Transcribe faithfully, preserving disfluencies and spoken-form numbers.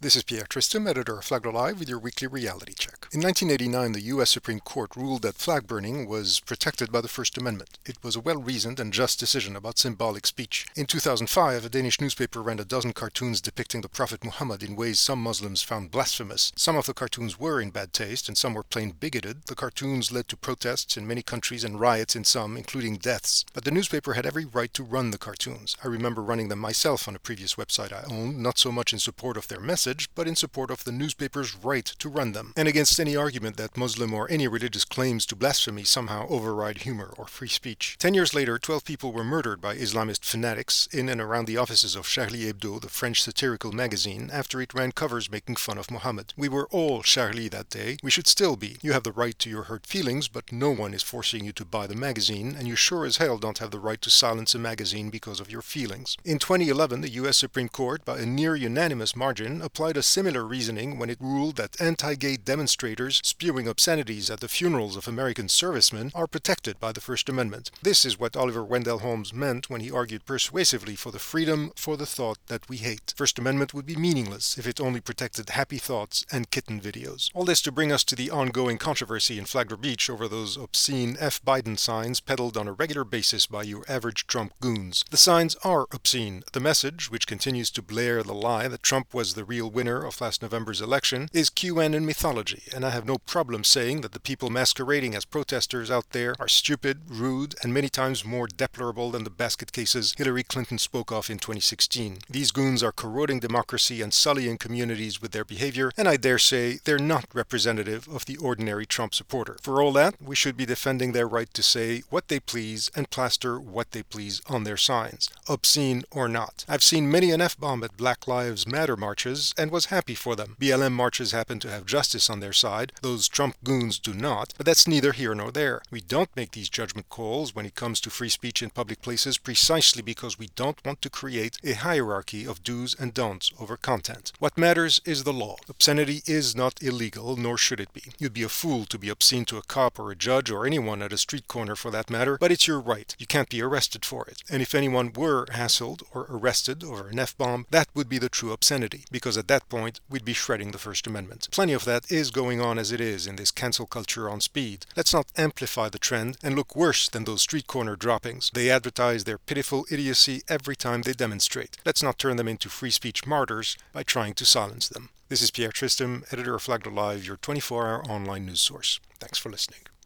This is Pierre Tristam, editor of Flag Live, with your weekly reality check. In nineteen eighty-nine, the U S Supreme Court ruled that flag burning was protected by the First Amendment. It was a well-reasoned and just decision about symbolic speech. In two thousand five, a Danish newspaper ran a dozen cartoons depicting the Prophet Muhammad in ways some Muslims found blasphemous. Some of the cartoons were in bad taste, and some were plain bigoted. The cartoons led to protests in many countries and riots in some, including deaths. But the newspaper had every right to run the cartoons. I remember running them myself on a previous website I owned, not so much in support of their message, but in support of the newspaper's right to run them, and against any argument that Muslim or any religious claims to blasphemy somehow override humor or free speech. Ten years later, twelve people were murdered by Islamist fanatics in and around the offices of Charlie Hebdo, the French satirical magazine, after it ran covers making fun of Muhammad. We were all Charlie that day. We should still be. You have the right to your hurt feelings, but no one is forcing you to buy the magazine, and you sure as hell don't have the right to silence a magazine because of your feelings. In twenty eleven, the U S Supreme Court, by a near unanimous margin, applied a similar reasoning when it ruled that anti-gay demonstrators spewing obscenities at the funerals of American servicemen are protected by the First Amendment. This is what Oliver Wendell Holmes meant when he argued persuasively for the freedom for the thought that we hate. First Amendment would be meaningless if it only protected happy thoughts and kitten videos. All this to bring us to the ongoing controversy in Flagler Beach over those obscene F Biden signs peddled on a regular basis by your average Trump goons. The signs are obscene. The message, which continues to blare the lie that Trump was the real winner of last November's election, is QAnon mythology, and I have no problem saying that the people masquerading as protesters out there are stupid, rude, and many times more deplorable than the basket cases Hillary Clinton spoke of in twenty sixteen. These goons are corroding democracy and sullying communities with their behavior, and I dare say they're not representative of the ordinary Trump supporter. For all that, we should be defending their right to say what they please and plaster what they please on their signs, obscene or not. I've seen many an F-bomb at Black Lives Matter marches, and was happy for them. B L M marches happen to have justice on their side. Those Trump goons do not, but that's neither here nor there. We don't make these judgment calls when it comes to free speech in public places precisely because we don't want to create a hierarchy of do's and don'ts over content. What matters is the law. Obscenity is not illegal, nor should it be. You'd be a fool to be obscene to a cop or a judge or anyone at a street corner for that matter, but it's your right. You can't be arrested for it. And if anyone were hassled or arrested over an F-bomb, that would be the true obscenity, because at that point, we'd be shredding the First Amendment. Plenty of that is going on as it is in this cancel culture on speed. Let's not amplify the trend and look worse than those street corner droppings. They advertise their pitiful idiocy every time they demonstrate. Let's not turn them into free speech martyrs by trying to silence them. This is Pierre Tristam, editor of Flag Live, your twenty-four hour online news source. Thanks for listening.